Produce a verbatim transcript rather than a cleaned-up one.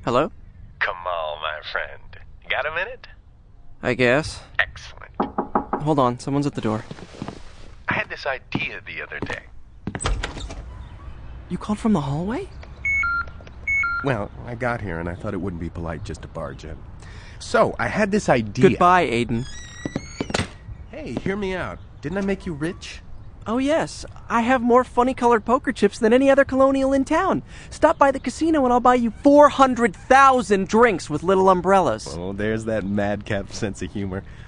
Hello? Kamal, my friend. You got a minute? I guess. Excellent. Hold on, someone's at the door. I had this idea the other day. You called from the hallway? Well, I got here and I thought it wouldn't be polite just to barge in. So, I had this idea. Goodbye, Aiden. Hey, hear me out. Didn't I make you rich? Oh, yes. I have more funny-colored poker chips than any other colonial in town. Stop by the casino and I'll buy you four hundred thousand drinks with little umbrellas. Oh, there's that madcap sense of humor.